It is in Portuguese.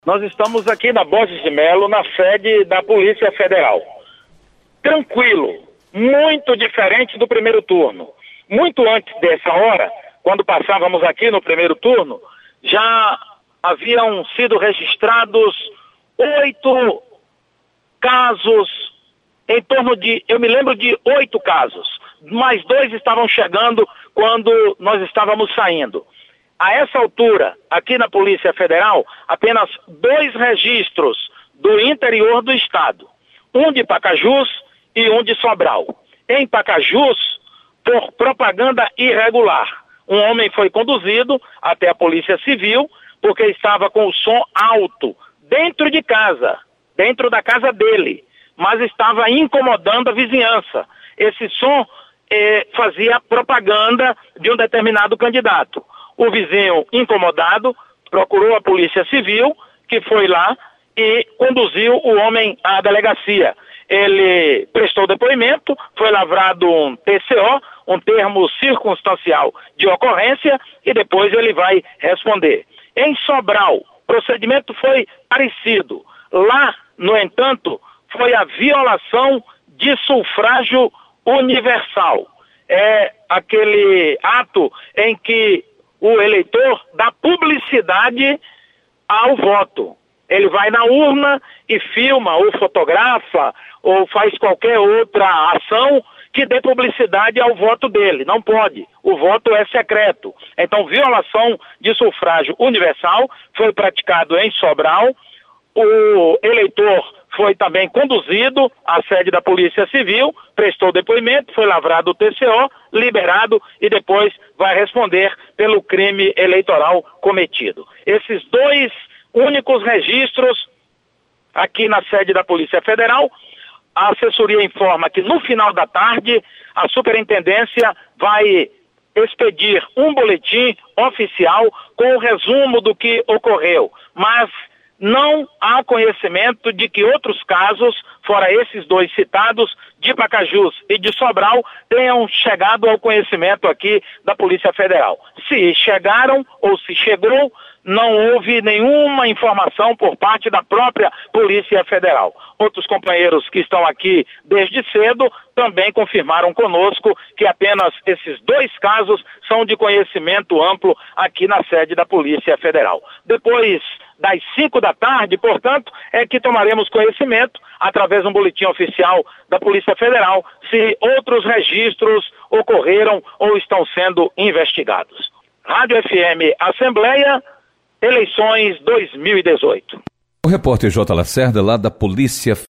Nós estamos aqui na Borges de Melo, na sede da Polícia Federal. Tranquilo, muito diferente do primeiro turno. Muito antes dessa hora, quando passávamos aqui no primeiro turno, já haviam sido registrados 8 casos, em torno de, eu me lembro de 8 casos. Mais 2 estavam chegando quando nós estávamos saindo. A essa altura, aqui na Polícia Federal, apenas 2 registros do interior do estado. Um de Pacajus e um de Sobral. Em Pacajus, por propaganda irregular. Um homem foi conduzido até a Polícia Civil porque estava com o som alto dentro de casa, dentro da casa dele, mas estava incomodando a vizinhança. Esse som fazia propaganda de um determinado candidato. O vizinho, incomodado, procurou a Polícia Civil, que foi lá e conduziu o homem à delegacia. Ele prestou depoimento, foi lavrado um TCO, um termo circunstancial de ocorrência, e depois ele vai responder. Em Sobral, o procedimento foi parecido. Lá, no entanto, foi a violação de sufrágio universal. É aquele ato em que o eleitor dá publicidade ao voto. Ele vai na urna e filma, ou fotografa, ou faz qualquer outra ação que dê publicidade ao voto dele. Não pode. O voto é secreto. Então, violação de sufrágio universal foi praticado em Sobral. O eleitor foi também conduzido à sede da Polícia Civil, prestou depoimento, foi lavrado o TCO, liberado e depois vai responder pelo crime eleitoral cometido. Esses 2 únicos registros aqui na sede da Polícia Federal. A assessoria informa que no final da tarde a superintendência vai expedir um boletim oficial com o resumo do que ocorreu, mas não há conhecimento de que outros casos, fora esses 2 citados, de Pacajus e de Sobral, tenham chegado ao conhecimento aqui da Polícia Federal. Se chegaram ou se chegou, não houve nenhuma informação por parte da própria Polícia Federal. Outros companheiros que estão aqui desde cedo também confirmaram conosco que apenas esses 2 casos são de conhecimento amplo aqui na sede da Polícia Federal. Depois das 5 da tarde, portanto, é que tomaremos conhecimento, através de um boletim oficial da Polícia Federal, se outros registros ocorreram ou estão sendo investigados. Rádio FM Assembleia, eleições 2018. O repórter J. Lacerda, lá da Polícia